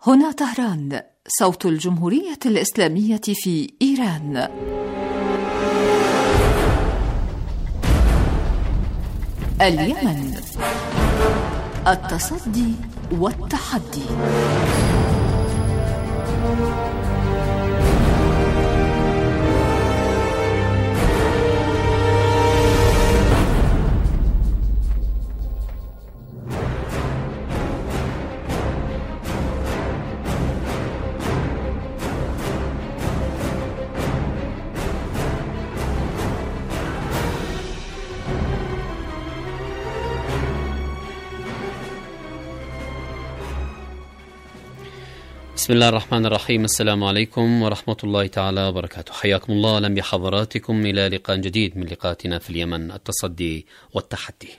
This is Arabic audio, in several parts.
هنا طهران، صوت الجمهورية الإسلامية في إيران. اليمن، التصدي والتحدي. بسم الله الرحمن الرحيم. السلام عليكم ورحمة الله تعالى وبركاته. حياكم الله لم بحضراتكم إلى لقاء جديد من لقاءاتنا في اليمن، التصدي والتحدي.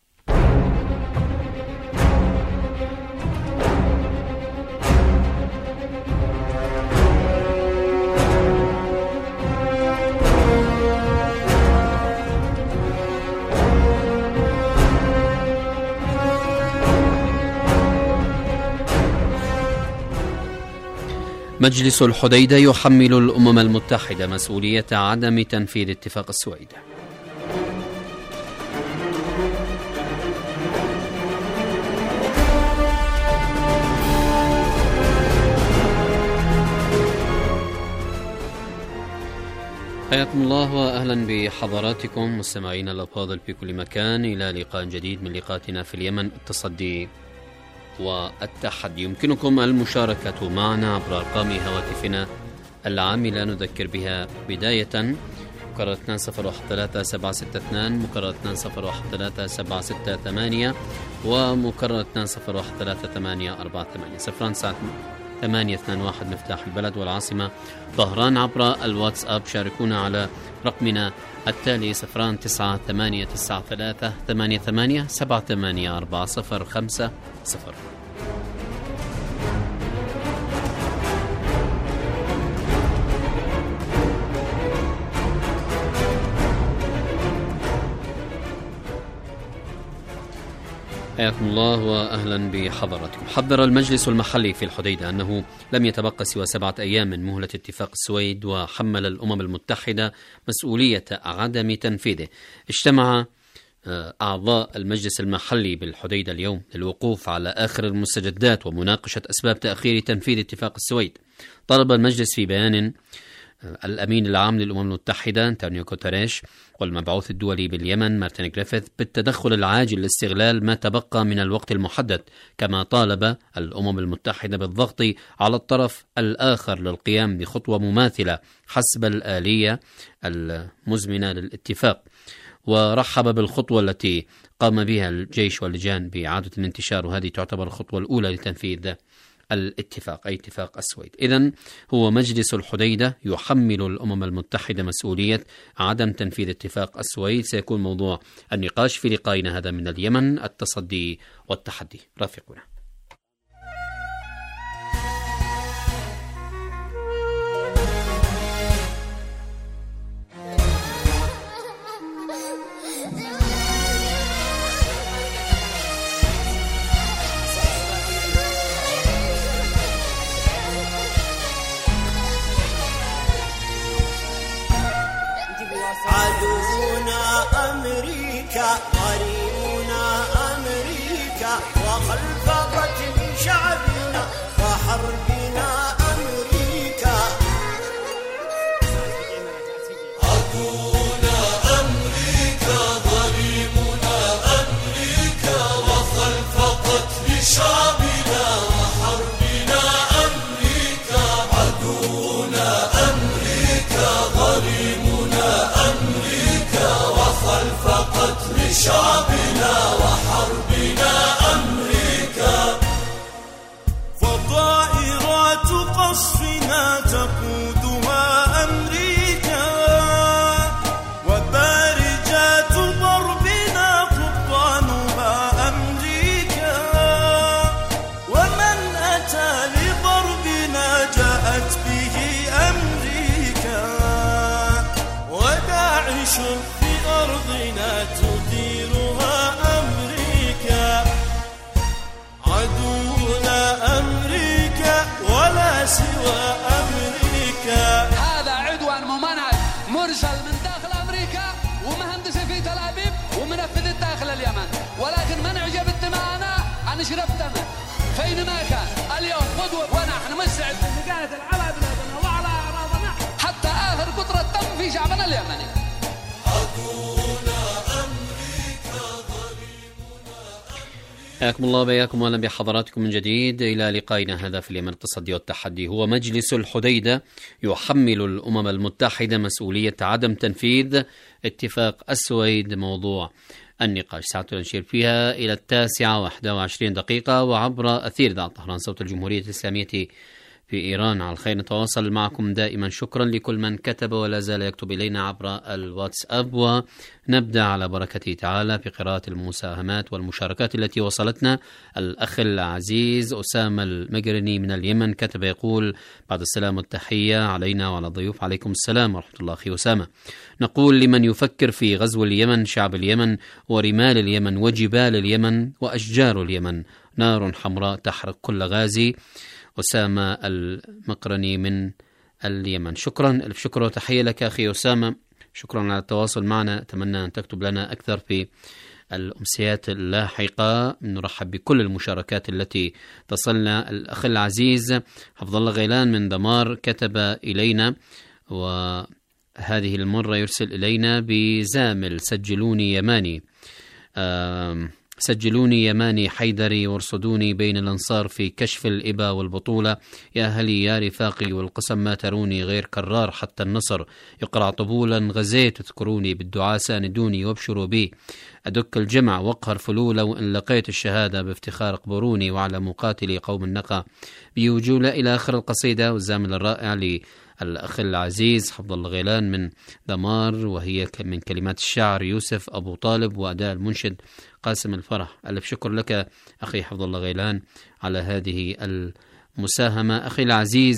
مجلس الحديدة يحمل الأمم المتحدة مسؤولية عدم تنفيذ اتفاق السويد. حياكم الله وأهلا بحضراتكم مستمعينا الأفاضل في كل مكان إلى لقاء جديد من لقاءاتنا في اليمن، التصدي والتحدي. يمكنكم المشاركة معنا عبر أرقام هواتفنا العاملة نذكر بها بداية مكرر 201762 مكرر 201768 ومكرر 20133848 صفران ساعة 821 مفتاح البلد والعاصمة طهران. عبر الواتساب شاركونا على رقمنا التالي 099388784050. حياكم الله وأهلا بحضراتكم. حذر المجلس المحلي في الحديدة أنه لم يتبقى سوى 7 أيام من مهلة اتفاق السويد، وحمل الأمم المتحدة مسؤولية عدم تنفيذه. اجتمع أعضاء المجلس المحلي بالحديدة اليوم للوقوف على آخر المستجدات ومناقشة أسباب تأخير تنفيذ اتفاق السويد. طلب المجلس في بيان الأمين العام للأمم المتحدة أنطونيو غوتيريش والمبعوث الدولي باليمن مارتن غريفيث بالتدخل العاجل لاستغلال ما تبقى من الوقت المحدد، كما طالب الأمم المتحدة بالضغط على الطرف الآخر للقيام بخطوة مماثلة حسب الآلية المزمنة للاتفاق. ورحب بالخطوة التي قام بها الجيش واللجان بإعادة الانتشار، وهذه تعتبر الخطوة الأولى لتنفيذ الاتفاق أي اتفاق السويد. إذن هو مجلس الحديدة يحمل الأمم المتحدة مسؤولية عدم تنفيذ اتفاق السويد. سيكون موضوع النقاش في لقائنا هذا من اليمن، التصدي والتحدي. رافقنا. عدونا أمريكا، قريبنا أمريكا، وخلف قتل شعبنا وحربنا أمريكا. عدونا أمريكا، ظليمنا أمريكا، وخلف قتل شعبنا وحربنا أمريكا. عدونا أمريكا، ظليمنا أمريكا، وخلف قتل شعبنا وحربنا أمريكا. فطائرات قصفنا تقودها أمريكا، وبارجات ضربنا قبطانها أمريكا. ومن أتى لضربنا جاءت به أمريكا، وداعش في أرضنا تديرها أمريكا. عدونا أمريكا، سوى أمريكا. هذا عدوان ممنهج مرسل من داخل أمريكا ومهندس في تل أبيب ومنفذ داخل اليمن، ولكن من عجب دماءنا نشرب دمه فينما كان. اليوم قدوة ونحن مستعدين لقاءة على بلادنا وعلى أعراضنا حتى آخر قطرة دم في شعبنا اليمني. حياكم الله وبياكم واهلا بحضراتكم من جديد الى لقائنا هذا في اليمن. التصدي والتحدي هو مجلس الحديدة يحمل الامم المتحدة مسؤولية عدم تنفيذ اتفاق السويد. موضوع النقاش ساعة نشير فيها إلى 9:21 وعبر أثير إذاعة طهران صوت الجمهورية الإسلامية في إيران. على الخير نتواصل معكم دائما. شكرا لكل من كتب ولا زال يكتب إلينا عبر الواتساب، ونبدأ على بركته تعالى بقراءة المساهمات والمشاركات التي وصلتنا. الأخ العزيز أسامة المقرني من اليمن كتب يقول: بعد السلام والتحية علينا وعلى الضيوف. عليكم السلام ورحمة الله. أخي أسامة، نقول لمن يفكر في غزو اليمن: شعب اليمن ورمال اليمن وجبال اليمن وأشجار اليمن نار حمراء تحرق كل غازي. أسامة المقرني من اليمن. شكرا، ألف شكر وتحية لك أخي أسامة. شكرا على التواصل معنا. أتمنى أن تكتب لنا أكثر في الأمسيات اللاحقة. نرحب بكل المشاركات التي تصلنا. الأخ العزيز حفظ الله غيلان من دمار كتب إلينا، وهذه المرة يرسل إلينا بزامل: سجلوني يماني، سجلوني يماني حيدري وارصدوني بين الأنصار في كشف الإبا والبطولة. يا أهلي يا رفاقي والقسم ما تروني غير كرار حتى النصر يقرع طبولا غزيت تذكروني بالدعاء ساندوني وابشروا بي أدك الجمع واقهر فلولا وإن لقيت الشهادة بافتخار اقبروني وعلى مقاتلي قوم النقى بيوجولة إلى آخر القصيدة. والزامل الرائع الأخ العزيز حفظ الله غيلان من دمار، وهي من كلمات الشاعر يوسف أبو طالب وأداء المنشد قاسم الفرح. ألف شكر لك أخي حفظ الله غيلان على هذه المساهمة. أخي العزيز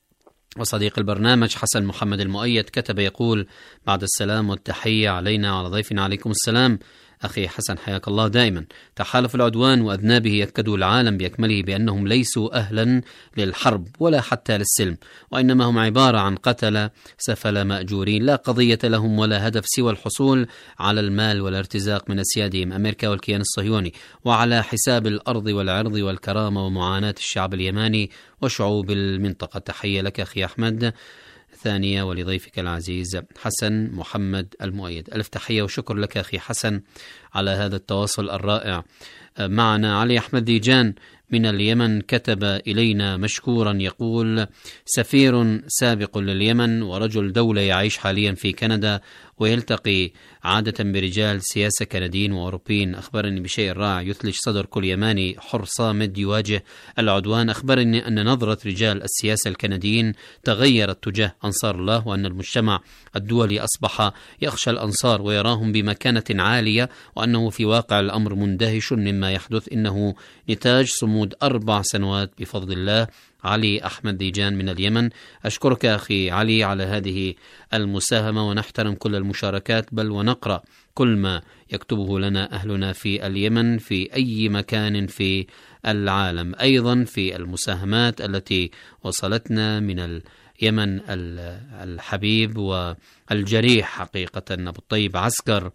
وصديق البرنامج حسن محمد المؤيد كتب يقول: بعد السلام والتحية علينا وعلى ضيفنا. عليكم السلام أخي حسن، حياك الله دائما. تحالف العدوان وأذنابه يكدوا العالم بأكمله بأنهم ليسوا أهلا للحرب ولا حتى للسلم، وإنما هم عبارة عن قتلة سفل مأجورين لا قضية لهم ولا هدف سوى الحصول على المال والارتزاق من أسيادهم أمريكا والكيان الصهيوني، وعلى حساب الأرض والعرض والكرامة ومعاناة الشعب اليماني وشعوب المنطقة. تحية لك أخي أحمد ثانية ولضيفك العزيز حسن محمد المؤيد. ألف تحية وشكر لك أخي حسن على هذا التواصل الرائع معنا. علي أحمد ديجان من اليمن كتب إلينا مشكورا يقول: سفير سابق لليمن ورجل دولة يعيش حاليا في كندا ويلتقي عادة برجال سياسة كنديين وأوروبيين. أخبرني بشيء رائع يثلج صدر كل يماني حر صامد يواجه العدوان. أخبرني أن نظرة رجال السياسة الكنديين تغيرت تجاه أنصار الله، وأن المجتمع الدولي أصبح يخشى الأنصار ويراهم بمكانة عالية، وأنه في واقع الأمر مندهش مما يحدث. إنه نتاج صمود 4 سنوات بفضل الله. علي أحمد ديجان من اليمن. أشكرك أخي علي على هذه المساهمة، ونحترم كل المشاركات بل ونقرأ كل ما يكتبه لنا أهلنا في اليمن في أي مكان في العالم. أيضا في المساهمات التي وصلتنا من اليمن الحبيب والجريح حقيقة أبو الطيب عسكر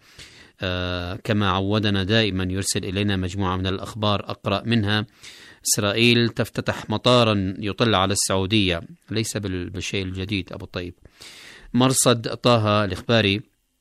كما عودنا دائما يرسل إلينا مجموعة من الأخبار أقرأ منها. إسرائيل تفتتح مطارا يطل على السعودية، ليس بالشيء الجديد أبو الطيب. مرصد طه الإخباري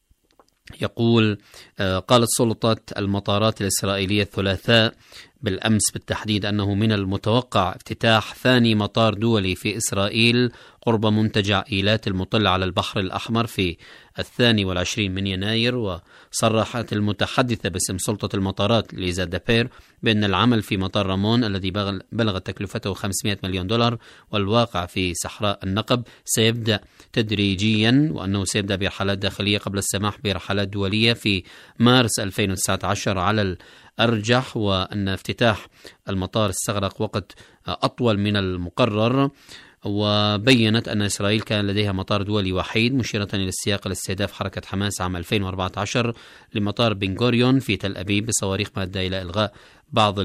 يقول: قالت سلطة المطارات الإسرائيلية الثلاثاء بالأمس بالتحديد أنه من المتوقع افتتاح ثاني مطار دولي في إسرائيل قرب منتجع إيلات المطل على البحر الأحمر في 22 من يناير. وصرحت المتحدثة باسم سلطة المطارات ليزا دابير بأن العمل في مطار رامون الذي بلغت تكلفته $500 مليون والواقع في صحراء النقب سيبدأ تدريجيا، وأنه سيبدأ برحلات داخلية قبل السماح برحلات دولية في مارس 2019 على الأرجح، وأن افتتاح المطار استغرق وقت أطول من المقرر. وبينت أن إسرائيل كان لديها مطار دولي وحيد، مشيرة إلى السياق لاستهداف حركة حماس عام 2014 لمطار بن غوريون في تل أبيب بصواريخ مادة إلى إلغاء بعض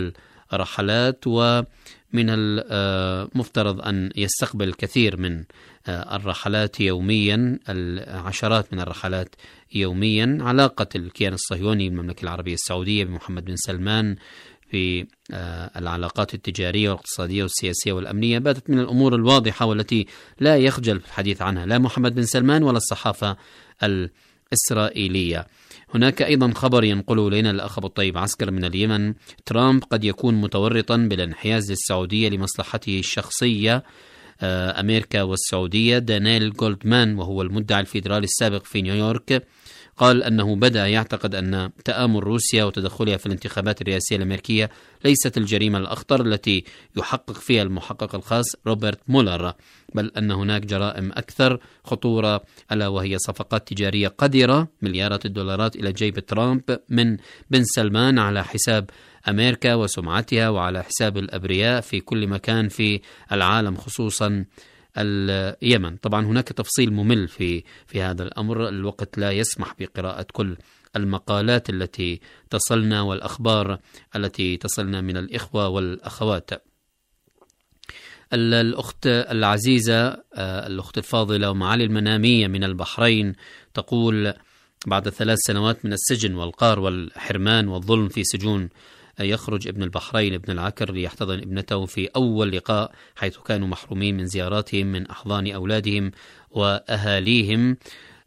رحلات، ومن المفترض أن يستقبل كثير من الرحلات يوميا، العشرات من الرحلات يوميا. علاقة الكيان الصهيوني بالمملكة العربية السعودية بمحمد بن سلمان في العلاقات التجارية والاقتصادية والسياسية والأمنية باتت من الأمور الواضحة والتي لا يخجل في الحديث عنها لا محمد بن سلمان ولا الصحافة الإسرائيلية. هناك أيضا خبر ينقله لنا الأخ أبو الطيب عسكر من اليمن: ترامب قد يكون متورطا بالانحياز للسعودية لمصلحته الشخصية. أمريكا والسعودية. دانيل جولدمان وهو المدعي الفيدرالي السابق في نيويورك قال أنه بدأ يعتقد أن تآمر روسيا وتدخلها في الانتخابات الرئاسية الأمريكية ليست الجريمة الأخطر التي يحقق فيها المحقق الخاص روبرت مولر، بل أن هناك جرائم أكثر خطورة، ألا وهي صفقات تجارية قذرة مليارات الدولارات إلى جيب ترامب من بن سلمان على حساب أمريكا وسمعتها وعلى حساب الأبرياء في كل مكان في العالم، خصوصا اليمن. طبعا هناك تفصيل ممل في هذا الأمر، الوقت لا يسمح بقراءة كل المقالات التي تصلنا والأخبار التي تصلنا من الإخوة والأخوات. الأخت العزيزة، الأخت الفاضلة ومعالي المنامية من البحرين تقول: بعد 3 سنوات من السجن والقهر والحرمان والظلم في سجون، يخرج ابن البحرين ابن العكر ليحتضن ابنته في أول لقاء، حيث كانوا محرومين من زياراتهم من أحضان أولادهم وأهاليهم،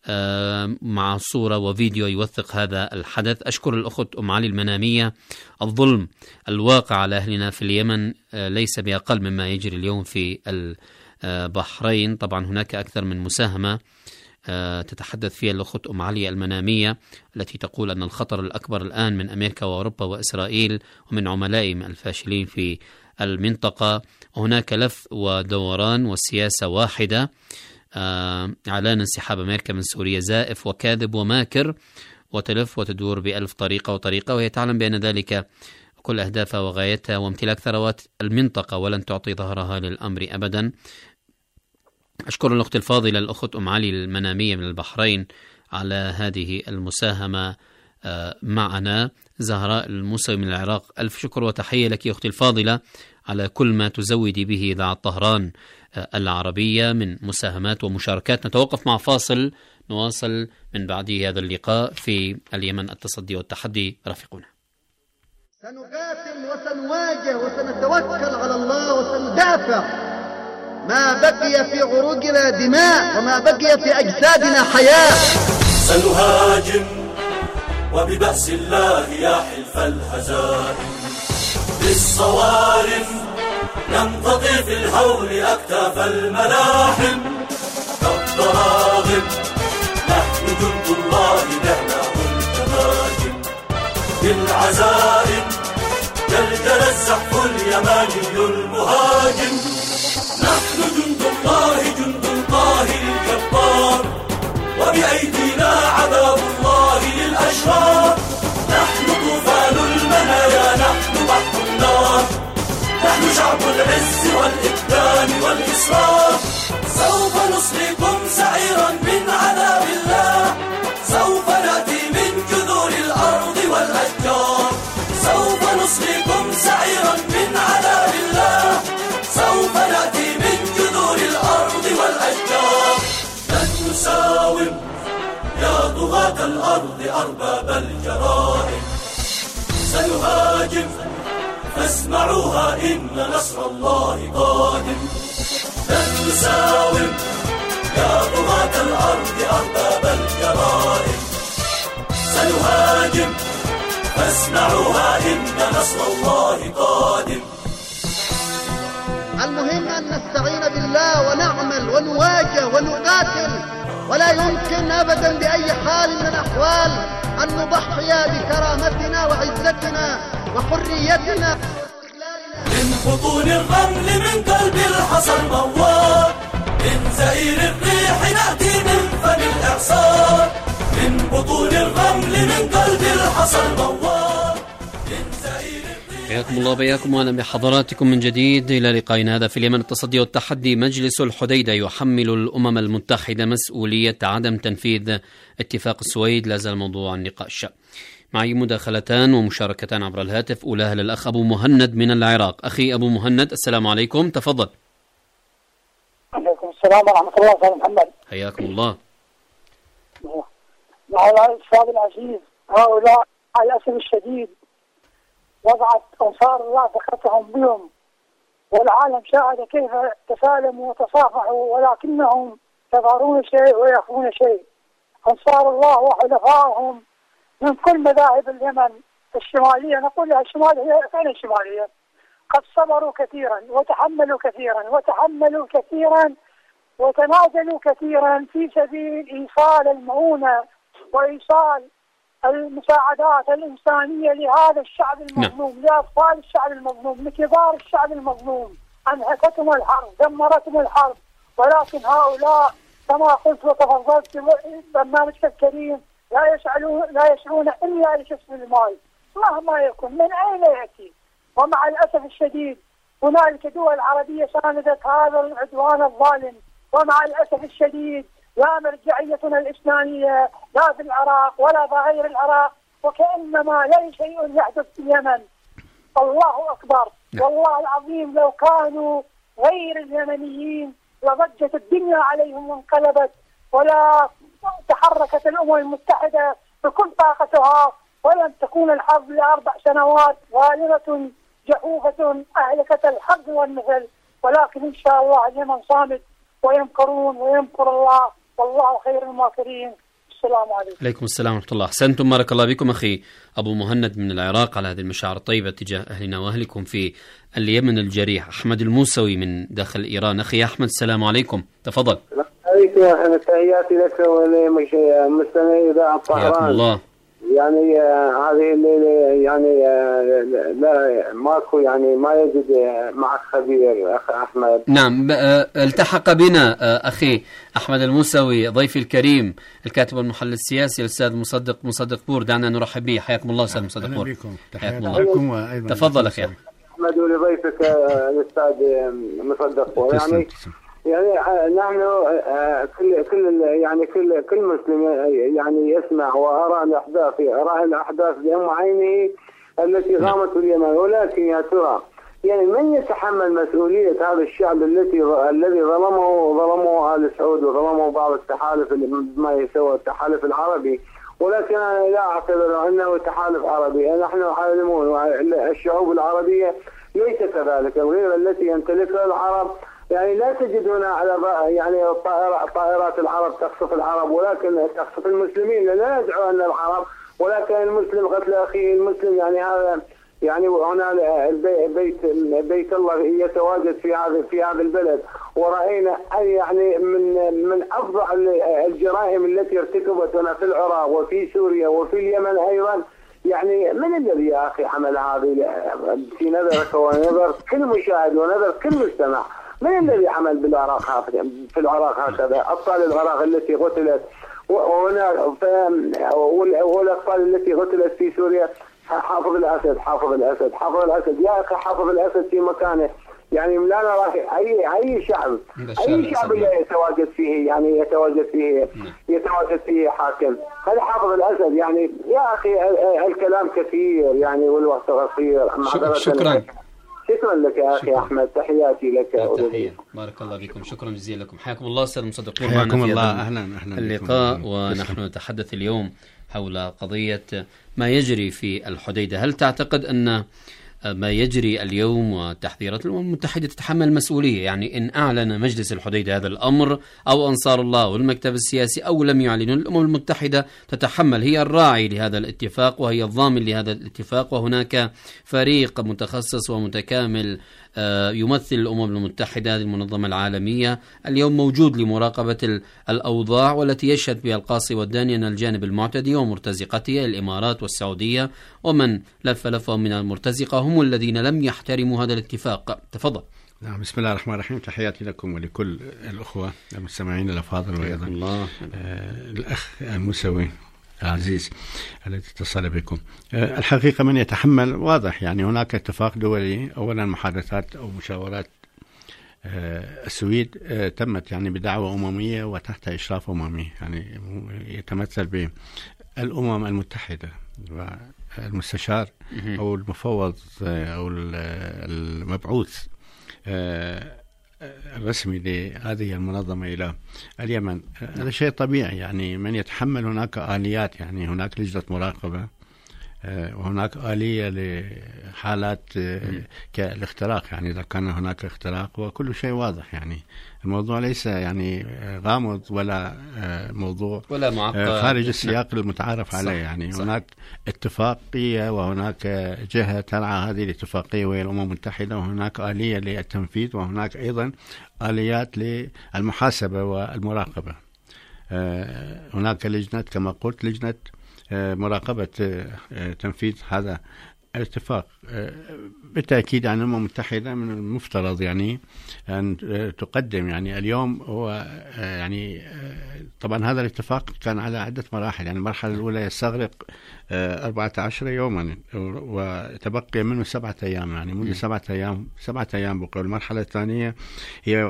مع صورة وفيديو يوثق هذا الحدث. أشكر الأخت أم علي المنامية. الظلم الواقع على أهلنا في اليمن ليس بأقل مما يجري اليوم في البحرين. طبعا هناك أكثر من مساهمة تتحدث فيها الأخت أم علي المنامية، التي تقول أن الخطر الأكبر الآن من أمريكا وأوروبا وإسرائيل ومن عملائهم الفاشلين في المنطقة. هناك لف ودوران والسياسة واحدة. إعلان انسحاب أمريكا من سوريا زائف وكاذب وماكر، وتلف وتدور ب1000 طريقة وطريقة، وهي تعلم بأن ذلك كل أهدافها وغايتها وامتلاك ثروات المنطقة، ولن تعطي ظهرها للأمر أبدا. أشكر الأخت الفاضلة الأخت أم علي المنامية من البحرين على هذه المساهمة معنا. زهراء الموسوي من العراق: ألف شكر وتحية لك يا أختي الفاضلة على كل ما تزودي به إذاعة طهران العربية من مساهمات ومشاركات. نتوقف مع فاصل، نواصل من بعد هذا اللقاء في اليمن التصدي والتحدي. رافقونا. سنقاتل وسنواجه وسنتوكل على الله وسندافع ما بقي في عروقنا دماء وما بقي في أجسادنا حياة. سنهاجم وببأس الله يا حلف الهزائم، بالصوارم نمتطي في الهول أكتاف الملاحم، كالضراغم نحن جند الله دعناه التهاجم، بالعزائم جلجل الزحف اليماني المهاجم، نحن جند الله جند القاهر الجبار، وبأيدينا عذاب الله للأشرار، نحن طوفان المنايا نحن بحر النار، نحن شعب العز والإبدان والإصرار، سوف نصليكم سعيرا من عذاب الله، سوف نأتي من جذور الأرض والأشجار، سوف نصليكم سعيرا من عذاب الله، سوف نأتي من جذور الأرض والأشجار، لن نساوم يا طغاة الأرض أرباب الجرائم، سنهاجم فاسمعوها إن نصر الله قادم، لن نساوم يا طغاة الأرض أرباب الجرائم، سنهاجم فاسمعوها إن نصر الله قادم. المهم أن نستعين بالله ونعمل ونواجه ونقاتل، ولا يمكن أبدا بأي حال من الأحوال أن نضحي بكرامتنا وعزتنا وحريتنا. من بطون الرمل من قلب الحصى الموار، من زئير الريح نأتي من فم الإعصار، من بطون الرمل من قلب الحصى الموار، من زئير الريح. حياكم الله وبياكم واهلا بحضراتكم من جديد الى لقائنا هذا في اليمن التصدي والتحدي. مجلس الحديدة يحمل الامم المتحدة مسؤولية عدم تنفيذ اتفاق السويد، لا زال موضوع النقاش. معي مداخلتان ومشاركتان عبر الهاتف، أولاها للأخ أبو مهند من العراق. أخي أبو مهند السلام عليكم، تفضل. عليكم السلام ورحمة الله. أستاذ محمد حياكم الله. هؤلاء الأستاذ العزيز، هؤلاء للأسف الشديد وضعت أنصار الله ثقتهم بهم، والعالم شاهد كيف تسالموا وتصافحوا، ولكنهم يظهرون شيء ويخفون شيء. أنصار الله وحلفائهم من كل مذاهب اليمن الشمالية، نقول لها الشمالية فين الشمالية، قد صبروا كثيرا وتحملوا كثيرا وتنازلوا كثيرا في سبيل إيصال المعونة وإيصال المساعدات الإنسانية لهذا الشعب المظلوم، لأطفال الشعب المظلوم، لكبار الشعب المظلوم. أنهكتهم الحرب، دمرتهم الحرب، ولكن هؤلاء كما قلت وتفضلت في برنامجك الكريم لا يسعون إلا لكسب المال مهما يكن من أين يأتي. ومع الأسف الشديد هنالك دول عربية ساندت هذا العدوان الظالم، ومع الأسف الشديد لا مرجعيتنا الإسلامية لا في العراق ولا في غير العراق، وكأنما لا شيء يحدث في اليمن. الله أكبر، والله العظيم لو كانوا غير اليمنيين لضجت الدنيا عليهم وانقلبت، ولا تحركت الأمم المتحدة بكل طاقتها، ولم تكون الحرب ل4 سنوات غالبة جحوفة أهلكت الحق والنسل. ولكن إن شاء الله اليمن صامد، ويمكرون ويمكر الله، والله خير الماكرين. السلام عليكم. عليكم السلام ورحمة الله. أحسنتم، بارك الله بكم أخي أبو مهند من العراق على هذه المشاعر الطيبة تجاه أهلنا وأهلكم في اليمن الجريح. أحمد الموسوي من داخل إيران. أخي أحمد السلام عليكم، تفضل. عليكم يا أحمد، تحياتي لك ولمستمعي إذاعة طهران. الله. يعني هذه الليلة يعني لا ماكو، يعني ما يجد معك خبير أخ أحمد. نعم، التحق بنا أخي أحمد الموسوي ضيفي الكريم الكاتب والمحلل السياسي الأستاذ مصدق بور. دعنا نرحب به. حياكم الله أستاذ مصدق بور. حياكم الله. تفضل أخي أحمد ولضيفك الأستاذ مصدق بور. يعني نحن كل مسلم يعني يسمع وأرى الأحداث بأم عينه التي غامت في اليمن، ولكن يا ترى يعني من يتحمل مسؤولية هذا الشعب الذي ظلمه آل سعود وظلمه بعض التحالف ما يسوى التحالف العربي؟ ولكن أنا لا أعتبر أنه تحالف عربي. نحن عالمون الشعوب العربية ليس كذلك، الغيرة التي يمتلكها العرب يعني لا تجدون على يعني طائرات العرب تقصف العرب، ولكن تقصف المسلمين. لا ندعو أن العرب، ولكن المسلم قتل أخيه المسلم. يعني هذا يعني هنا بيت الله يتواجد في هذا البلد، ورأينا يعني من أفظع الجرائم التي ارتكبت هنا في العراق وفي سوريا وفي اليمن أيضا. يعني من الذي يا أخي حمل هذه في نظرك ونظر كل مشاهد ونظر كل مستمع؟ من الذي عمل في العراق هكذا؟ أطفال العراق التي قتلت والأطفال التي قتلت في سوريا. حافظ الأسد يا أخي، حافظ الأسد في مكانه. يعني لا نرى أي شعب لا يتواجد فيه حاكم. هذا حافظ الأسد. يعني يا أخي الكلام كثير يعني والوقت قصير. شكرا لك يا أخي أحمد، تحياتي لك. تحية، بارك الله بكم، شكرا جزيلا لكم. حياكم الله أستاذ مصدق. حياكم الله. أهلا اللقاء. ونحن نتحدث اليوم حول قضية ما يجري في الحديدة. هل تعتقد أن ما يجري اليوم وتحذيرات الأمم المتحدة تتحمل المسؤولية؟ يعني إن أعلن مجلس الحديدة هذا الأمر أو أنصار الله والمكتب السياسي أو لم يعلنوا، الأمم المتحدة تتحمل، هي الراعي لهذا الاتفاق وهي الضامن لهذا الاتفاق، وهناك فريق متخصص ومتكامل يمثل الأمم المتحدة هذه المنظمة العالمية اليوم موجود لمراقبة الأوضاع، والتي يشهد بها القاصي والداني أن الجانب المعتدي ومرتزقته الإمارات والسعودية ومن لفهم من المرتزقة هم الذين لم يحترموا هذا الاتفاق. تفضل. نعم، بسم الله الرحمن الرحيم. تحياتي لكم ولكل الأخوة المستمعين الأفاضل، وأيضا الأخ الموسوي العزيز الذي اتصل بكم. الحقيقة من يتحمل واضح، يعني هناك اتفاق دولي. أولا محادثات أو مشاورات السويد تمت يعني بدعوة أممية وتحت إشراف أممي، يعني يتمثل بالأمم المتحدة والمستشار أو المفوض أو المبعوث الرسمي لهذه المنظمة إلى اليمن، هذا شيء طبيعي. يعني من يتحمل هناك آليات، يعني هناك لجنة مراقبة وهناك آلية لحالات كالاختراق، يعني إذا كان هناك اختراق وكل شيء واضح. يعني الموضوع ليس يعني غامض ولا موضوع ولا معقد خارج السياق المتعارف عليه. يعني صح. هناك اتفاقية وهناك جهة ترعى هذه الاتفاقية وهي الأمم المتحدة، وهناك آلية للتنفيذ، وهناك أيضا آليات للمحاسبة والمراقبة. هناك لجنة كما قلت، لجنة مراقبة تنفيذ هذا الاتفاق. بالتأكيد يعني الأمم المتحدة من المفترض يعني أن تقدم، يعني اليوم هو يعني طبعا هذا الاتفاق كان على عدة مراحل. يعني المرحلة الأولى يستغرق 14 يوما وتبقي منه 7 أيام، يعني منذ 7 أيام بقى. المرحلة الثانية هي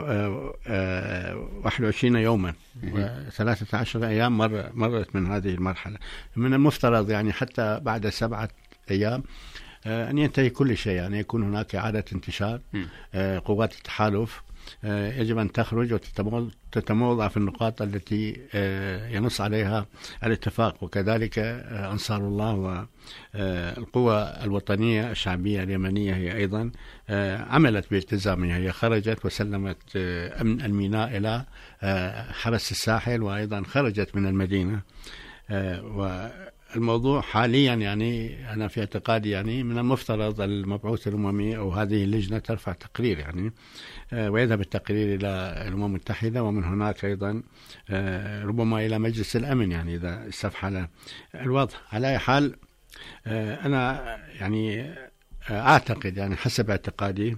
21 يوما و13 أيام مرت من هذه المرحلة. من المفترض يعني حتى بعد 7 أيام أن ينتهي كل شيء، يعني يكون هناك إعادة انتشار. قوات التحالف يجب أن تخرج وتتموضع في النقاط التي ينص عليها الاتفاق، وكذلك أنصار الله والقوى الوطنية الشعبية اليمنية هي أيضا عملت بالتزامها. هي خرجت وسلمت أمن الميناء إلى حرس الساحل، وأيضا خرجت من المدينة. الموضوع حاليا يعني أنا في اعتقادي يعني من المفترض المبعوث الأممي أو هذه اللجنة ترفع تقرير يعني ويذهب التقرير إلى الأمم المتحدة، ومن هناك أيضا ربما إلى مجلس الأمن يعني إذا استفحل الوضع. على أي حال أنا يعني أعتقد يعني حسب اعتقادي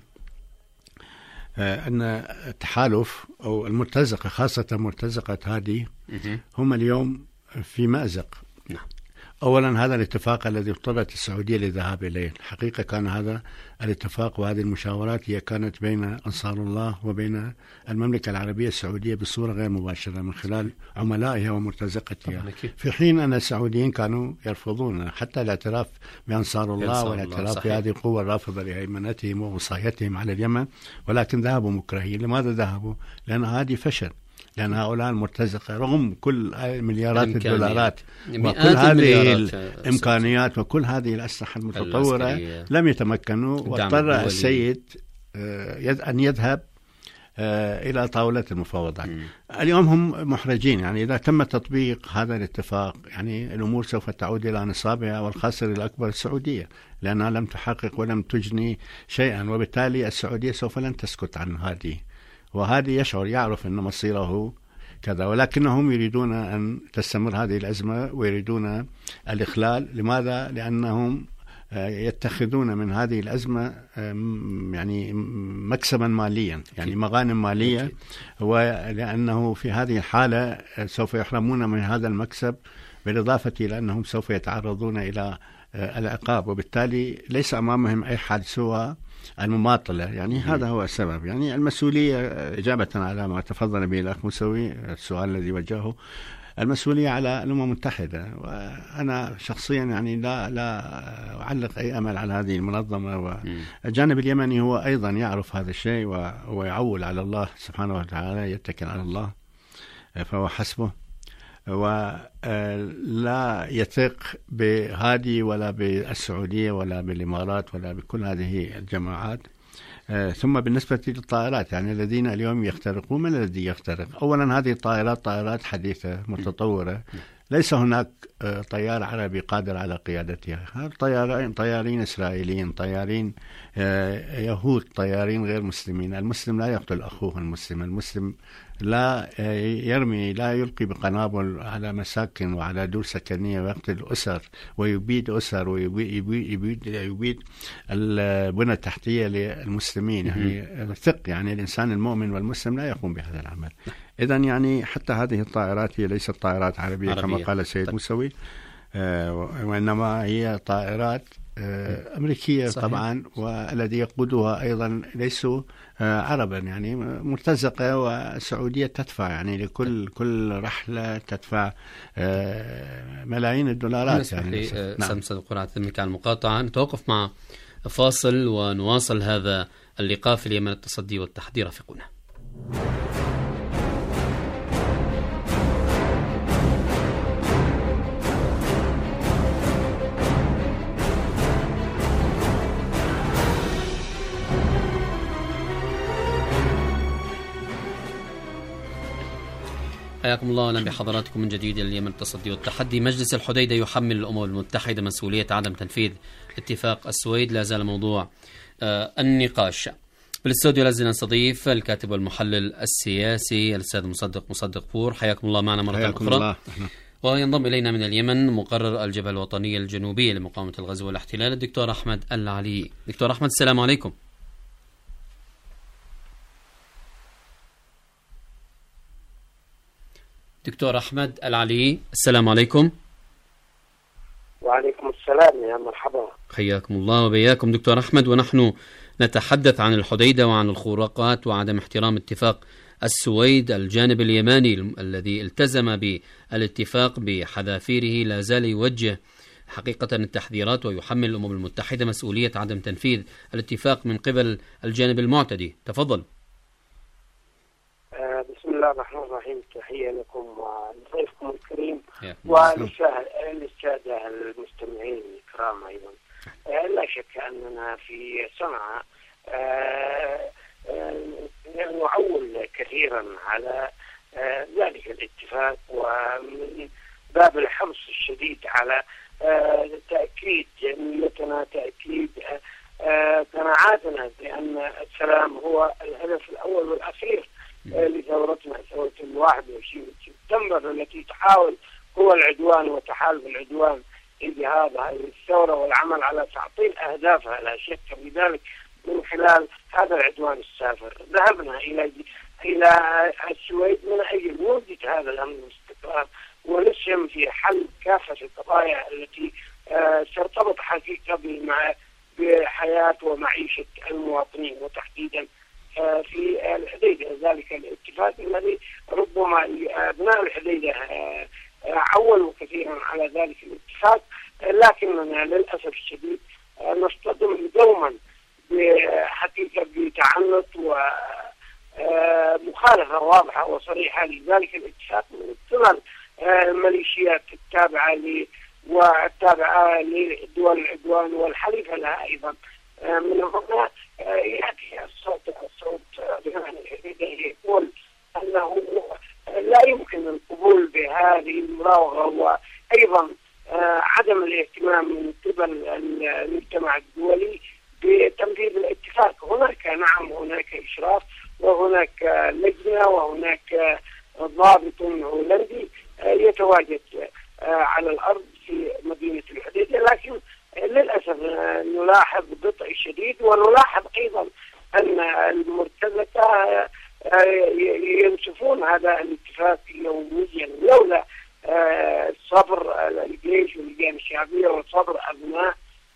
أن التحالف أو المرتزقة خاصة مرتزقة هذه هم اليوم في مأزق. أولا هذا الاتفاق الذي اضطرت السعودية للذهاب إليه، الحقيقة كان هذا الاتفاق وهذه المشاورات هي كانت بين أنصار الله وبين المملكة العربية السعودية بصورة غير مباشرة من خلال عملائها ومرتزقتها، في حين أن السعوديين كانوا يرفضون حتى الاعتراف بأنصار الله والاعتراف بهذه القوة الرافضة لهيمنتهم ووصايتهم على اليمن، ولكن ذهبوا مكرهين. لماذا ذهبوا؟ لأن هذه فشل، لأن هؤلاء المرتزقة رغم كل مليارات الدولارات وكل هذه الإمكانيات وكل هذه الأسلحة المتطورة لم يتمكنوا، واضطر السيد أن يذهب إلى طاولة المفاوضات. اليوم هم محرجين، يعني إذا تم تطبيق هذا الاتفاق يعني الأمور سوف تعود إلى نصابها، والخاسر الأكبر السعودية لأنها لم تحقق ولم تجني شيئا، وبالتالي السعودية سوف لن تسكت عن هذه، وهذه يعرف أن مصيره كذا، ولكنهم يريدون أن تستمر هذه الأزمة ويريدون الإخلال. لماذا؟ لأنهم يتخذون من هذه الأزمة يعني مكسبا ماليا، يعني مغانم مالية، ولأنه في هذه الحالة سوف يحرمون من هذا المكسب، بالإضافة إلى أنهم سوف يتعرضون إلى العقاب، وبالتالي ليس أمامهم أي حل سوى المماطلة. يعني هذا هو السبب. يعني المسؤولية إجابة على ما تفضل به الأخ موسوي، السؤال الذي وجهه، المسؤولية على الأمم المتحدة. وأنا شخصيا يعني لا أعلق أي أمل على هذه المنظمة، والجانب اليمني هو أيضا يعرف هذا الشيء ويعول على الله سبحانه وتعالى، يتكل على الله فهو حسبه، ولا يثق بهذه ولا بالسعودية ولا بالإمارات ولا بكل هذه الجماعات. ثم بالنسبة للطائرات، يعني الذين اليوم يخترقون، من الذي يخترق؟ أولا هذه الطائرات طائرات حديثة متطورة، ليس هناك طيار عربي قادر على قيادتها. طيارين إسرائيليين، طيارين يهود، طيارين غير مسلمين. المسلم لا يقتل أخوه المسلم، المسلم لا يلقي بقنابل على مساكن وعلى دور سكنية ويقتل أسر ويبيد أسر ويبيد البنى التحتية للمسلمين. يعني ثق، يعني الإنسان المؤمن والمسلم لا يقوم بهذا العمل. إذن يعني حتى هذه الطائرات هي ليست طائرات عربية كما قال السيد موسوي، وإنما هي طائرات أمريكية صحيح. طبعا، والذي يقودها أيضا ليسوا عربا، يعني مرتزقة، والسعودية تدفع يعني لكل رحلة تدفع ملايين الدولارات. يعني سمسة قرعة ذمك على المقاطعة. نتوقف مع فاصل ونواصل هذا اللقاء في اليمن التصدي والتحضير. رافقونا. حياكم الله، اهلا بحضراتكم من جديد الى اليمن التصدي والتحدي. مجلس الحديدة يحمل الامم المتحدة مسؤولية عدم تنفيذ اتفاق السويد، لا زال موضوع النقاش. بالاستوديو لازم نستضيف الكاتب والمحلل السياسي الاستاذ مصدق بور. حياكم الله معنا مرة أخرى. وينضم إلينا من اليمن مقرر الجبهة الوطنية الجنوبية لمقاومة الغزو والاحتلال الدكتور أحمد العلي. دكتور أحمد، السلام عليكم. دكتور أحمد العلي، السلام عليكم. وعليكم السلام، يا مرحبا. حياكم الله وبياكم دكتور أحمد. ونحن نتحدث عن الحديدة وعن الخروقات وعدم احترام اتفاق السويد. الجانب اليماني الذي التزم بالاتفاق بحذافيره لا زال يوجه حقيقة التحذيرات ويحمل الأمم المتحدة مسؤولية عدم تنفيذ الاتفاق من قبل الجانب المعتدي. تفضل. بسم الله الرحمن الرحيم. تحية لكم ولضيفكم الكريم وللسادة المستمعين الكرام أيضا. لا شك أننا في صنعاء نعول كثيرا على ذلك الاتفاق، ومن باب الحرص الشديد على تأكيد جميلتنا، تأكيد قناعاتنا بأن السلام هو الهدف الأول والأخير لثورتنا، ثورة 21 سبتمبر التي تحاول هو العدوان وتحالف العدوان إجهاض هذه الثورة والعمل على تعطيل أهدافها، لا شك في ذلك، من خلال هذا العدوان السافر. ذهبنا إلى السويد من أجل نوجد هذا الأمن والاستقرار ونسهم في حل كافة القضايا التي ترتبط حقيقة بحياة ومعيشة المواطنين، وتحديدا في الحديدة. ذلك الاتفاق الذي ربما أبناء الحديدة عولوا كثيرا على ذلك الاتفاق، لكننا للأسف الشديد نصطدم دوما بحقيقة بتعنت ومخالفة واضحة وصريحة لذلك الاتفاق من قبل الميليشيات التابعة لدول العدوان والحليفة لها أيضا. من هنا يأتي الصوت بمعنى الحديدة يقول أنه لا يمكن القبول بهذه المراوغة، وأيضا عدم الاهتمام من قبل المجتمع الدولي بتنفيذ الاتفاق. هناك هناك إشراف، وهناك لجنة، وهناك ضابط هولندي يتواجد على الأرض في مدينة الحديدة، لكن للأسف نلاحظ ببطء شديد، ونلاحظ أيضا أن المرتزقة ينسفون هذا الاتفاق يوميا لولا صبر الجيش واللجان الشعبية وصبر أبناء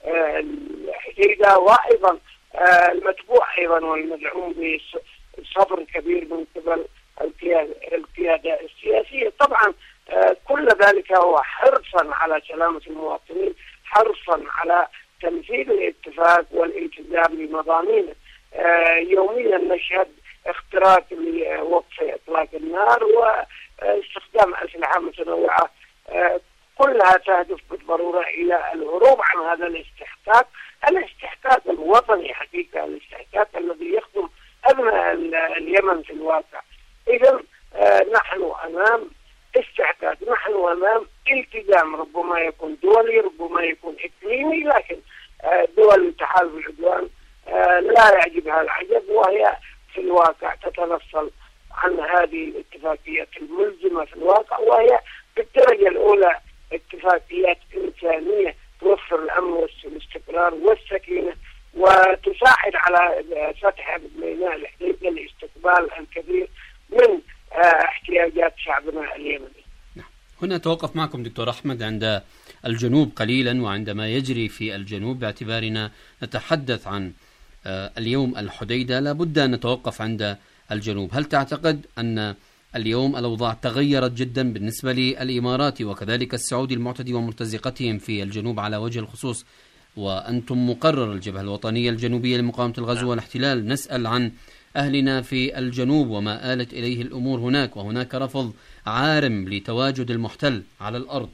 الحديدة، وأيضا المتبوع أيضا والمدعوم بصبر كبير من قبل القيادة السياسية. طبعا كل ذلك هو حرصا على سلامة المواطنين، حرصا على تنفيذ الاتفاق والالتزام بمضامينه. يوميا نشهد اختراق لوقف إطلاق النار واستخدام أسلحة متنوعة، كلها تهدف بالضرورة إلى الهروب عن هذا الاستحقاق الوطني، حقيقة الاستحقاق الذي يخدم أبناء اليمن في الواقع. إذن نحن أمام استحقاق، نحن أمام التزام ربما يكون دولي، ربما يكون إقليمي، لكن دول تحالف العدوان لا يعجبها العجب، وهي في الواقع تتنصل عن هذه الاتفاقيات الملزمة في الواقع، وهي بالدرجة الأولى اتفاقيات إنسانية توفر الأمن والاستقرار والسكينة، وتساعد على فتح ميناء الحديدة لاستقبال الكثير من احتياجات شعبنا اليمني. هنا توقف معكم دكتور أحمد عند الجنوب قليلا وعندما يجري في الجنوب، باعتبارنا نتحدث عن اليوم الحديدة لابد أن نتوقف عند الجنوب. هل تعتقد أن اليوم الأوضاع تغيرت جدا بالنسبة للإمارات وكذلك السعودي المعتدي ومرتزقتهم في الجنوب على وجه الخصوص، وأنتم مقرر الجبهة الوطنية الجنوبية لمقاومة الغزو والاحتلال؟ نسأل عن أهلنا في الجنوب وما آلت إليه الأمور هناك، وهناك رفض عارم لتواجد المحتل على الأرض.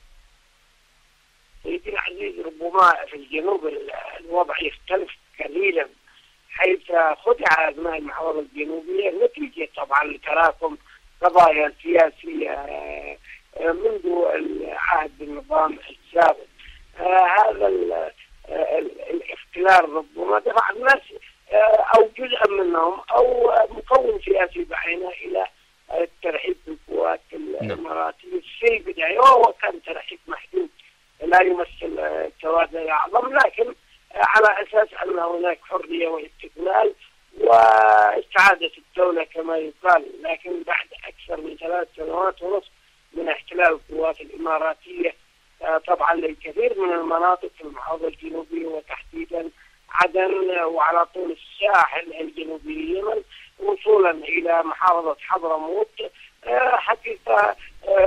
سيدي العزيز، ربما في الجنوب الوضع يختلف قليلا، حيث خدع أبناء المحافظة الجنوبية نتيجة طبعا لتراكم قضايا سياسية منذ العهد بالنظام السابق. هذا الاختلال ربما دفع الناس أو جزءا منهم أو مكون سياسي بعينه إلى الترحيب بالقوات الإماراتية. الشيء بداية وهو كان ترحيب محدود لا يمثل توازن أعظم، لكن على أساس أن هناك حرية واستقلال واستعادة الدولة كما يقال. لكن بعد أكثر من 3 سنوات ونصف من احتلال القوات الإماراتية طبعا للكثير من المناطق في المحافظة الجنوبية وتحديدا عدن وعلى طول الساحل الجنوبي اليمن وصولا إلى محافظة حضرموت، حقيقة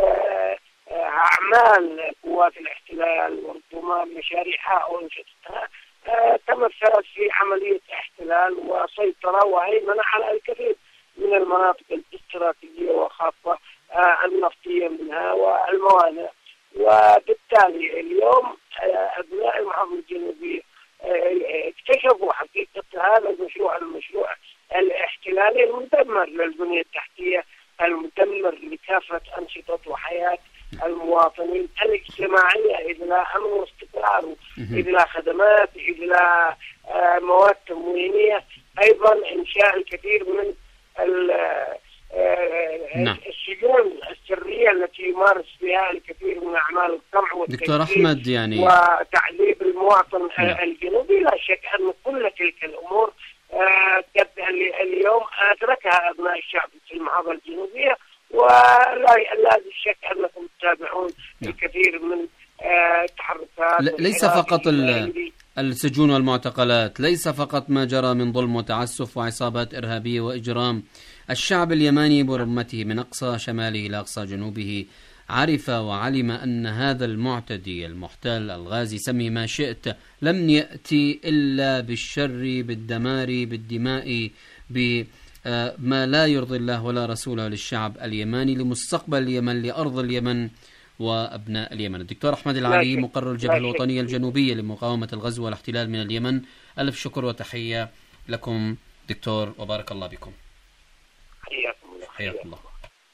أعمال قوات الاحتلال وربما مشاريعها أو أنشطتها تمثلت في عملية احتلال وسيطرة وهيمنة على الكثير من المناطق الاستراتيجية وخاصة النفطية منها والموانئ. وبالتالي اليوم أبناء المحافظة الجنوبية اكتشفوا حقيقة هذا المشروع الاحتلالي المدمر للبنية التحتية، المدمر لكافة أنشطة وحياة المواطنين الاجتماعية، إذ لا أمن واستقرار، إذ لا خدمات، إذ لا مواد تموينية، أيضا إنشاء الكثير من السجون السرية التي يمارس فيها الكثير من أعمال القمع دكتور أحمد يعني وتعذيب المواطن الجنوبي. لا شك أن كل تلك الأمور اليوم أدركها أبناء الشعب في المحافظة الجنوبية، ولا شك أنكم تتابعون الكثير من التحركات. ليس فقط السجون والمعتقلات، ليس فقط ما جرى من ظلم وتعسف وعصابات إرهابية وإجرام. الشعب اليماني برمته من أقصى شماله إلى أقصى جنوبه عرف وعلم أن هذا المعتدي المحتل الغازي سمي ما شئت لم يأتي إلا بالشر بالدمار بالدماء بما لا يرضي الله ولا رسوله للشعب اليماني، لمستقبل اليمن، لأرض اليمن وأبناء اليمن. الدكتور أحمد العلي مقرر الجبهة الوطنية الجنوبية لمقاومة الغزو والاحتلال من اليمن، ألف شكر وتحية لكم دكتور وبارك الله بكم. حياكم الله.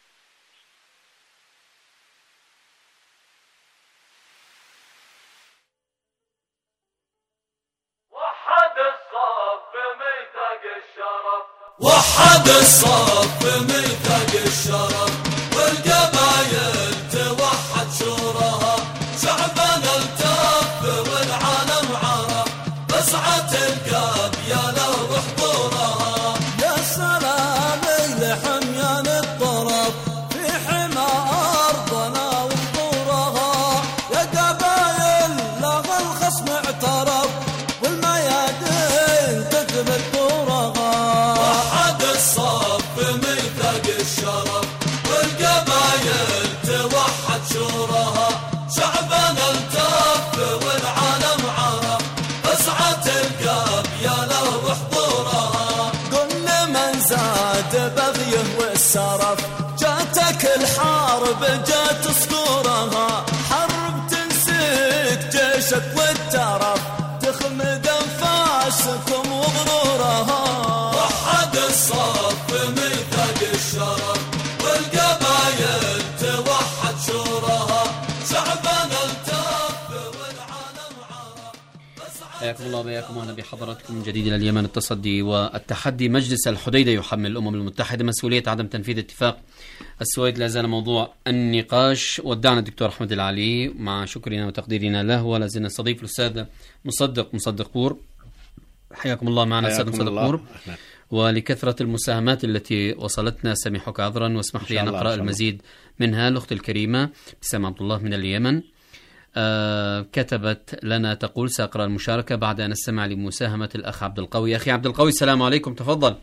وحد الصف بميثاق الشرف والقبايل توحد شورها، شعبنا التف والعالم عرف بسعة القابيلة وحضورها. يا سلام لحميان الطرف في حمى أرضنا وحضورها، يا قبايل لغى الخصم اعترف والميادين تثبت دورها. الصف ميثاق الشرف والقبايل توحد شورها، شعبنا التف والعالم عرف بسعة القابيلة وحضورها. كل من زاد بغيه والسرف جاتك الحرب جات صدورها، حرب تنسيك جيشك والترف تخمد انفاسكم وغرورها. الصف ميثاق الشرف والقبايل توحد شورها، شعبنا التف والعالم عرف. حياكم الله وبياكم واهلا بحضراتكم من جديد الى اليمن. التصدي والتحدي. مجلس الحديدة يحمل الامم المتحدة مسؤولية عدم تنفيذ اتفاق السويد. لا زال موضوع النقاش. ودعنا الدكتور أحمد العلي مع شكرنا وتقديرنا له، ولا زلنا نستضيف الأستاذ مصدق بور. حياكم الله معنا أستاذ مصدق بور. ولكثرة المساهمات التي وصلتنا سامحك عذرا واسمح لي أن أقرأ المزيد منها. الأخت الكريمة ابتسام عبد الله من اليمن كتبت لنا تقول: سأقرأ المشاركة بعد أن استمع لمساهمة الأخ عبد القوي. أخي عبد القوي السلام عليكم، تفضل.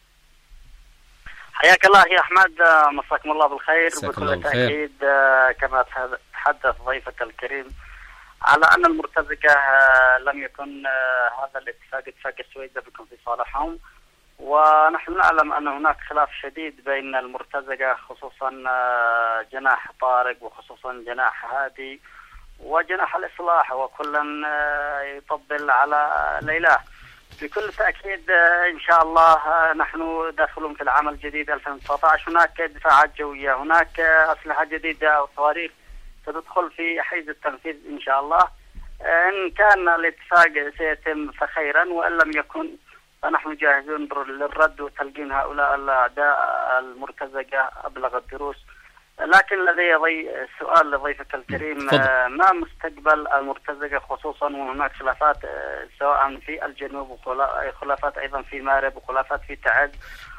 حياك الله يا أحمد، مساكم الله بالخير. بكل تأكيد كما تحدث ضيفك الكريم على أن المرتزقة لم يكن هذا الاتفاق اتفاق السويد بكم في صالحهم، ونحن نعلم أن هناك خلاف شديد بين المرتزقة خصوصا جناح طارق وخصوصا جناح هادي وجناح الإصلاح، وكلا يطبل على ليلاه. بكل تأكيد إن شاء الله نحن داخلون في العام الجديد 2019. هناك دفاعات جوية، هناك أسلحة جديدة وصواريخ ستدخل في حيز التنفيذ إن شاء الله. إن كان الاتفاق سيتم فخيرا، وإن لم يكن فنحن جاهزون للرد وتلقين هؤلاء الأعداء المرتزقة أبلغ الدروس. لكن لدي سؤال لضيفك الكريم: ما مستقبل المرتزقة خصوصا وهناك خلافات سواء في الجنوب وخلافات أيضا في مارب وخلافات في تعز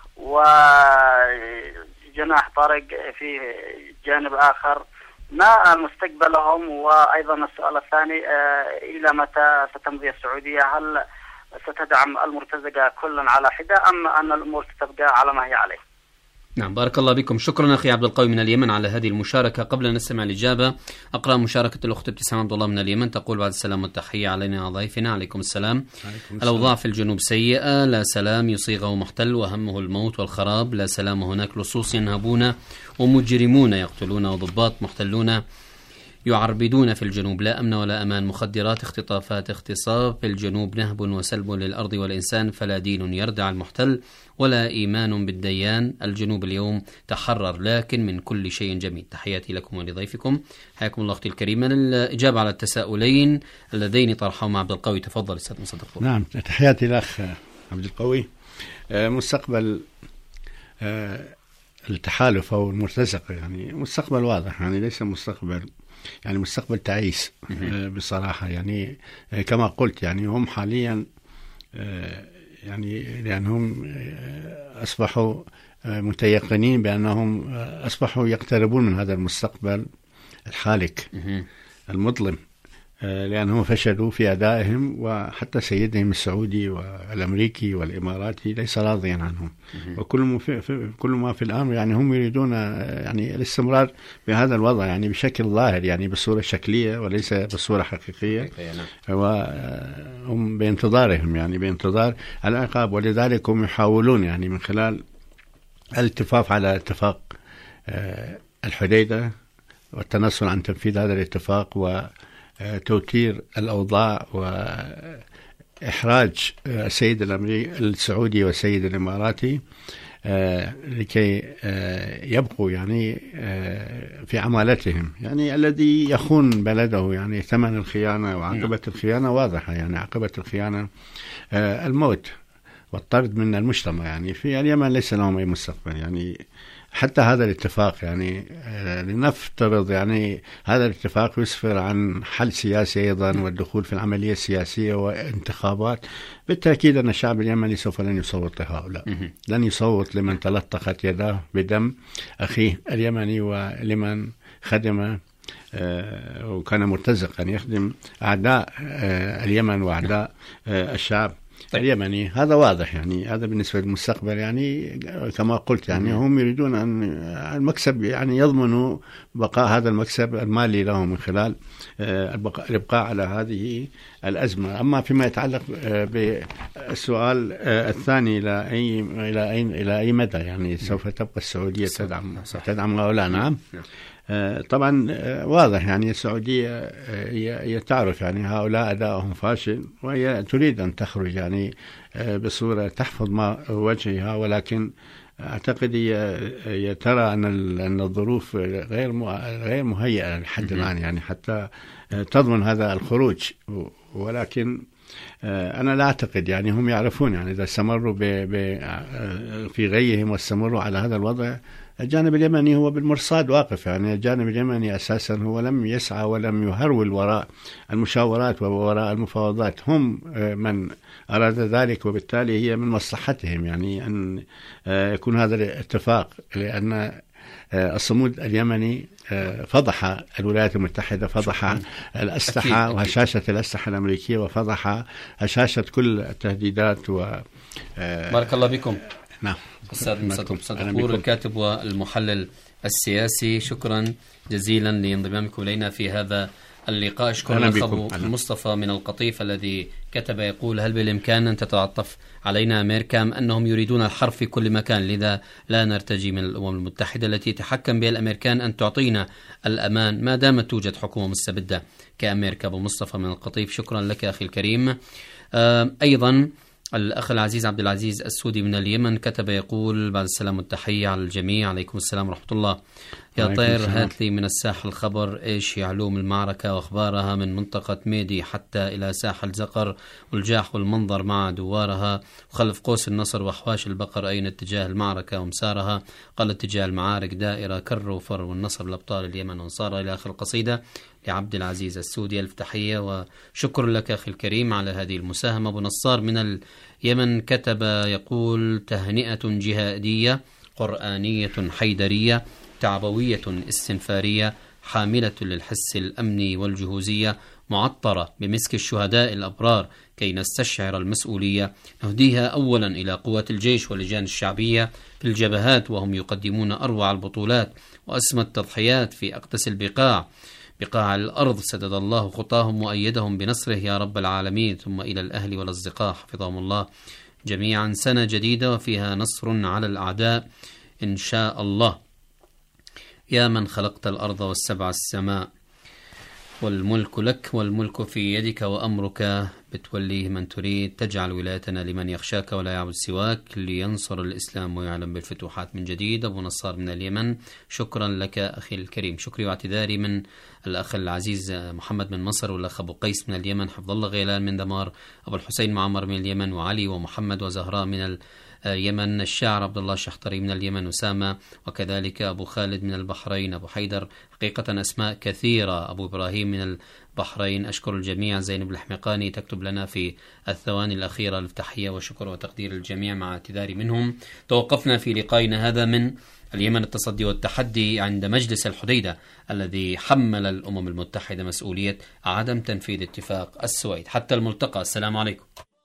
وجناح طارق في جانب آخر، ما مستقبلهم؟ وأيضا السؤال الثاني: إلى متى ستمضي السعودية؟ هل ستدعم المرتزقة كلا على حدة أم أن الأمور ستبقى على ما هي عليه؟ نعم، بارك الله بكم. شكرا أخي عبد القوي من اليمن على هذه المشاركة. قبل أن نستمع الإجابة أقرأ مشاركة الأخت ابتسام عبد الله من اليمن، تقول: بعد السلام والتحية علينا ضيفنا. عليكم السلام. الأوضاع في الجنوب سيئة، لا سلام يصيغه محتل وهمه الموت والخراب، لا سلام، هناك لصوص ينهبون ومجرمون يقتلون وضباط محتلون يعربدون في الجنوب، لا أمن ولا أمان، مخدرات، اختطافات، اغتصاب في الجنوب، نهب وسلب للأرض والإنسان، فلا دين يردع المحتل ولا إيمان بالديان. الجنوب اليوم تحرر لكن من كل شيء جميل. تحياتي لكم ولضيفكم، حياكم الله أختي الكريمة. الإجابة على التساؤلين اللذين طرحهما عبد القوي، تفضل أستاذ مصدق. نعم، تحياتي لأخ عبد القوي. مستقبل التحالف أو المرتزقة يعني مستقبل واضح، يعني ليس مستقبل يعني مستقبل تعيس بصراحة. يعني كما قلت يعني هم حاليا يعني لأنهم أصبحوا متيقنين بأنهم أصبحوا يقتربون من هذا المستقبل الحالك المظلم، لأنهم فشلوا في أدائهم، وحتى سيدهم السعودي والأمريكي والإماراتي ليس راضيا عنهم. وكل ما في الأمر يعني هم يريدون يعني الاستمرار بهذا الوضع يعني بشكل ظاهر، يعني بصورة شكلية وليس بصورة حقيقية، وهم بانتظارهم يعني بانتظار العقاب. ولذلك هم يحاولون يعني من خلال الاتفاق على اتفاق الحديدة والتنصل عن تنفيذ هذا الاتفاق وتوتير الأوضاع وإحراج السيد السعودي والسيد الإماراتي لكي يبقوا يعني في عمالتهم، يعني الذي يخون بلده يعني ثمن الخيانة وعاقبة الخيانة واضحة. يعني عاقبة الخيانة الموت والطرد من المجتمع. يعني في اليمن ليس لهم أي مستقبل. يعني حتى هذا الاتفاق يعني لنفترض يعني هذا الاتفاق يسفر عن حل سياسي أيضا والدخول في العملية السياسية وانتخابات، بالتأكيد أن الشعب اليمني سوف لن يصوت لهؤلاء، لن يصوت لمن تلطخت يداه بدم أخيه اليمني ولمن خدم وكان مرتزقا يخدم أعداء اليمن وأعداء الشعب اليمني. هذا واضح. يعني هذا بالنسبة للمستقبل. يعني كما قلت يعني هم يريدون أن المكسب يعني يضمنوا بقاء هذا المكسب المالي لهم من خلال الإبقاء على هذه الأزمة. أما فيما يتعلق بالسؤال الثاني إلى أي مدى يعني سوف تبقى السعودية تدعم هؤلاء؟ نعم طبعا واضح. يعني السعودية هي تعرف يعني هؤلاء أدائهم فاشل، وهي تريد أن تخرج يعني بصورة تحفظ ما وجهها، ولكن أعتقد هي ترى أن الظروف غير مهيئة لحد الآن يعني حتى تضمن هذا الخروج. ولكن أنا لا أعتقد يعني هم يعرفون يعني إذا استمروا في غيهم واستمروا على هذا الوضع، الجانب اليمني هو بالمرصاد واقف. يعني الجانب اليمني أساسا هو لم يسعى ولم يهرول وراء المشاورات ووراء المفاوضات، هم من أراد ذلك، وبالتالي هي من مصلحتهم يعني أن يكون هذا الاتفاق، لأن الصمود اليمني فضح الولايات المتحدة، فضح الأسلحة وهشاشة الأسلحة الأمريكية، وفضح هشاشة كل التهديدات. بارك الله بكم. نعم. أستاذ صدقور الكاتب والمحلل السياسي، شكرا جزيلا لانضمامكم إلينا في هذا اللقاء. شكرا لأخو مصطفى من القطيف الذي كتب يقول: هل بالإمكان أن تتعاطف علينا أمريكا أم أنهم يريدون الحرب في كل مكان، لذا لا نرتجي من الأمم المتحدة التي تحكم بها الأمريكان أن تعطينا الأمان ما دامت توجد حكومة مستبدة كأمريكا. أبو مصطفى من القطيف، شكرا لك أخي الكريم. أيضا الأخ العزيز عبد العزيز السودي من اليمن كتب يقول: بعد السلام والتحية على الجميع. عليكم السلام ورحمة الله. يا طير، هات لي من الساحل خبر إيش علوم المعركة وأخبارها من منطقة ميدي حتى إلى ساحل زقر والجاح والمنظر مع دوارها وخلف قوس النصر وأحواش البقر، أين اتجاه المعركة ومسارها؟ قال: اتجاه المعارك دائرة كر وفر والنصر لأبطال اليمن وانصار. إلى آخر القصيدة. لعبد العزيز السودي ألف تحية وشكر لك أخي الكريم على هذه المساهمة. أبو نصار من اليمن كتب يقول: تهنئة جهادية قرآنية حيدرية تعبوية استنفارية حاملة للحس الأمني والجهوزية، معطرة بمسك الشهداء الأبرار كي نستشعر المسؤولية، نهديها أولا إلى قوات الجيش واللجان الشعبية في الجبهات وهم يقدمون أروع البطولات وأسمى التضحيات في أقدس البقاع، بقاع الأرض، سدد الله خطاهم وأيدهم بنصره يا رب العالمين. ثم إلى الأهل والأصدقاء حفظهم الله جميعا، سنة جديدة وفيها نصر على الأعداء إن شاء الله. يا من خلقت الأرض والسبع السماء والملك لك والملك في يدك وأمرك بتوليه من تريد، تجعل ولايتنا لمن يخشاك ولا يعبد سواك لينصر الإسلام ويعلم بالفتوحات من جديد. أبو نصار من اليمن، شكرا لك أخي الكريم. شكري واعتذاري من الأخ العزيز محمد من مصر، والأخ أبو قيس من اليمن، حفظ الله غيلان من دمار، أبو الحسين معمر من اليمن، وعلي ومحمد وزهراء من اليمن، الشاعر عبد الله الشحطري من اليمن، أسامة، وكذلك أبو خالد من البحرين، أبو حيدر، حقيقة أسماء كثيرة، أبو إبراهيم من البحرين. أشكر الجميع. زينب الحمقاني تكتب لنا في الثواني الأخيرة التحية وشكر وتقدير الجميع مع اعتذاري منهم. توقفنا في لقائنا هذا من اليمن التصدي والتحدي عند مجلس الحديدة الذي حمل الأمم المتحدة مسؤولية عدم تنفيذ اتفاق السويد. حتى الملتقى، السلام عليكم.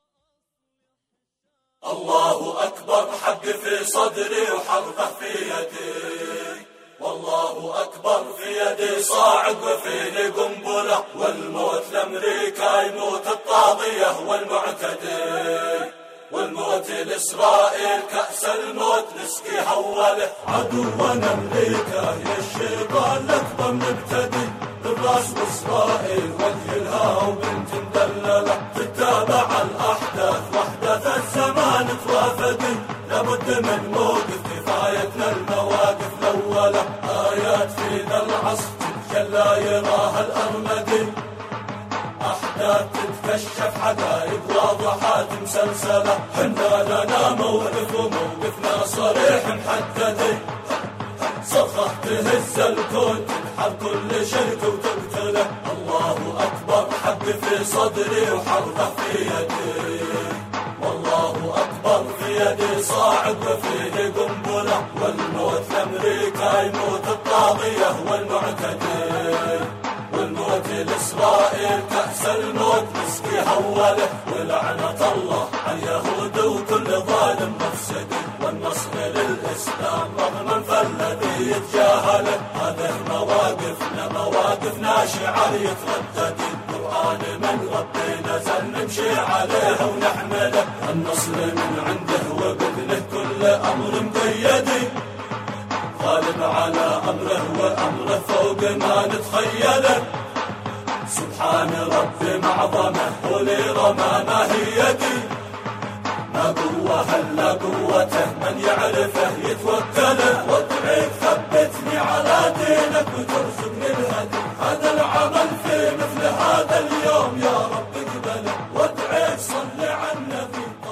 الله أكبر، حق في صدري وحرفه في يدي، والله أكبر، في يدي صاعق وفيني قنبلة، والموت لأمريكا يموت الطاغية والمعتدي، والموت لإسرائيل كأس الموت نسقي هوله. عدونا أمريكا يا الشيطان الأكبر مبتدي، بالراس وإسرائيل وجه الها وبنت مدللة، تتابع الأحداث وأحداث الزمان توافدي، لابد من موقف كفايتنا المواقف الأولى، آيات في ذا العصر تتجلى يراها الأرمدي، أحداث تتكشف حقائق واضحات مسلسلة، حنا لنا موقف وموقفنا صريح محدد، صرخة تهز الكون تنحر كل شرك وتقتله. الله أكبر، حق في صدري وحرفه في يدي، والله أكبر، في يدي صاعق وفيه قنبلة، والموت لأمريكا يموت الطاغية والمعتدي، والموت لإسرائيل كأس الموت نسقي هوله، ولعنة الله على اليهود وكل ظالم مفسد، والنصر للإسلام رغم فالذي يتجاهله. هذه مواقفنا شعار يتردد، القرآن من ربي نزل نمشي عليه ونحمله، النصر من عنده وبإذنه كل أمر مقيد، غالب على أمره وأمره فوق ما نتخيله، سبحان ربي معظمه ولي رمى ما هي يدي، ما قوة هلا قوته من يعرفه يتوكله، وادعيك ثبتني على دينك وترزقني الهدي، هذا العمل